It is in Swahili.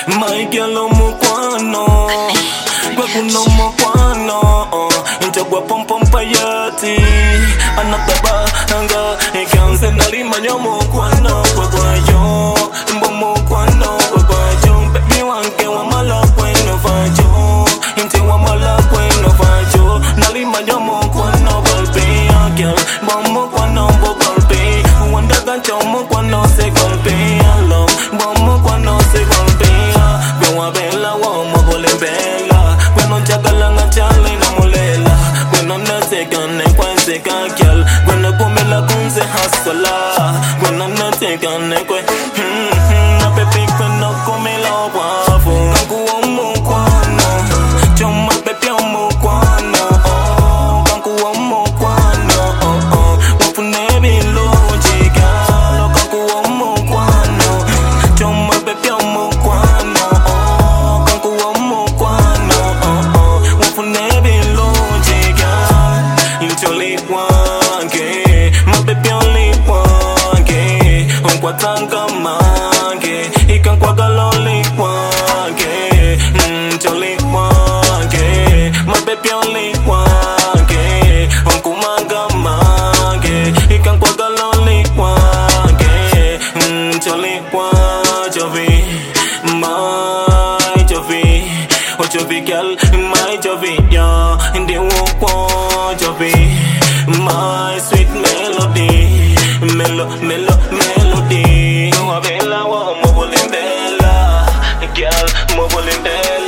My girl mukwano gwe kuno mukwano Inchagwa pompa yati Anakaba anga Ikanse nalimanya mukwano Kwagwayo Mbo mukwano Kwagwayo Baby wanke wamala kweno fajo Inte wamala kweno fajo Nalimanya mukwano Golpe ya girl Mbo mukwano mbo golpe Wanda gancho mukwano se golpe ya love Mbo mukwano se golpe ya Gwa bella wamo bole bella Gweno chakalanga chale na mulela Gweno natekane kwense kakyal Gweno kumela kunze hasala Gweno natekane kwe Na pepe gweno kumela wafo Kanku omu kwano Choma pepe omu kwano Kanku omu kwano Wafune bilo chikalo Kanku omu kwano Choma pepe omu kwano Kanku omu kwano Wafune bilo chikalo Incholi wange My baby only wange Unkwatanga mange Ikankwaga loli wange Incholi wange My baby only wange Unkumanga mange Ikankwaga loli wange Incholi wange My Jovi Oh Jovi girl My Jovi yeah Indi wukwa Jovi My sweet melody Melody Wabela wa mo bolimbela Girl mo bolimbela